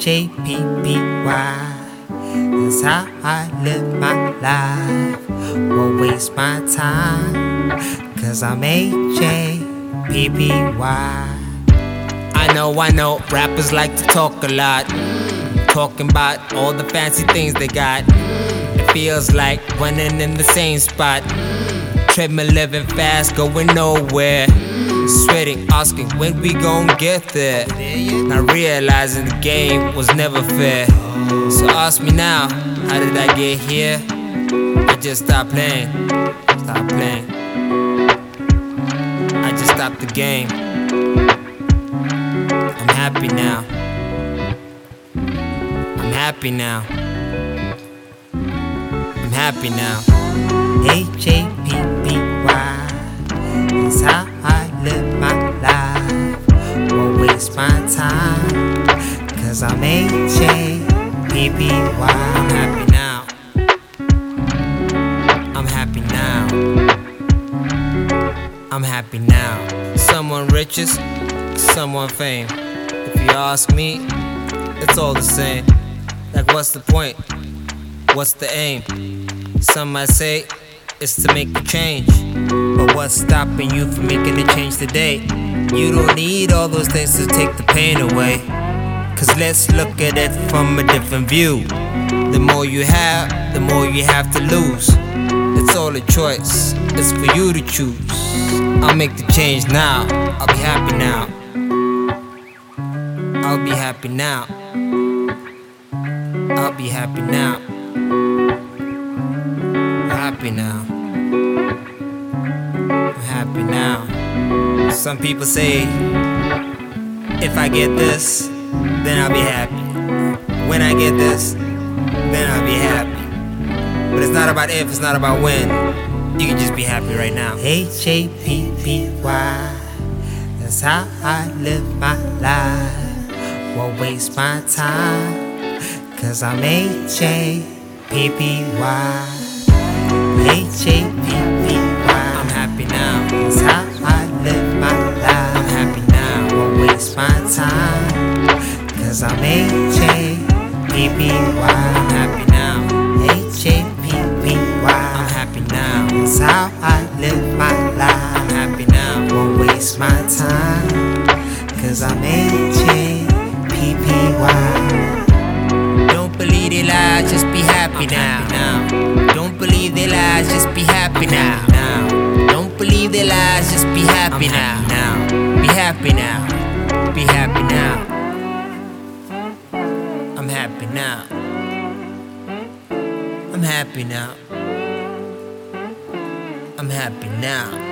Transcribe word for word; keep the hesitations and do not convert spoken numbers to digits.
H A P P Y. That's how I live my life. Won't waste my time, cause I'm H A P P Y. I know, I know, rappers like to talk a lot, talking about all the fancy things they got. It feels like running in the same spot, treadmill living fast, going nowhere. Sweating, asking when we gon' get there. Not realizing the game was never fair. So ask me now, how did I get here? I just stopped playing, stopped playing. I just stopped the game. I'm happy now. I'm happy now. I'm happy now. H A P P Y. That's how I live my life. Won't waste my time, cause I'm H A P P Y. I'm happy now. I'm happy now. I'm happy now. Someone riches, someone fame. If you ask me, it's all the same. Like, what's the point? What's the aim? Some might say it's to make a change, but what's stopping you from making a change today? You don't need all those things to take the pain away. Cause let's look at it from a different view. The more you have, the more you have to lose. It's all a choice, it's for you to choose. I'll make the change now, I'll be happy now. I'll be happy now. I'll be happy now. Happy now. I'm happy now. Some people say, if I get this, then I'll be happy. When I get this, then I'll be happy. But it's not about if, it's not about when. You can just be happy right now. H A P P Y. That's how I live my life. Won't waste my time, cause I'm H A P P Y. H A P P Y. I'm happy now. That's how I live my life. I'm happy now. Won't waste my time, cause I'm H A P P Y. I'm happy now. H A P P Y. I'm happy now. That's how I live my life. I'm happy now. Won't waste my time, cause I'm H A P P Y. Don't believe they lies, just be happy now. now. Don't believe they lies, just be happy now. now. Don't believe they lies, just be happy now. now. Be happy now. Be happy now. I'm happy now. I'm happy now. I'm happy now.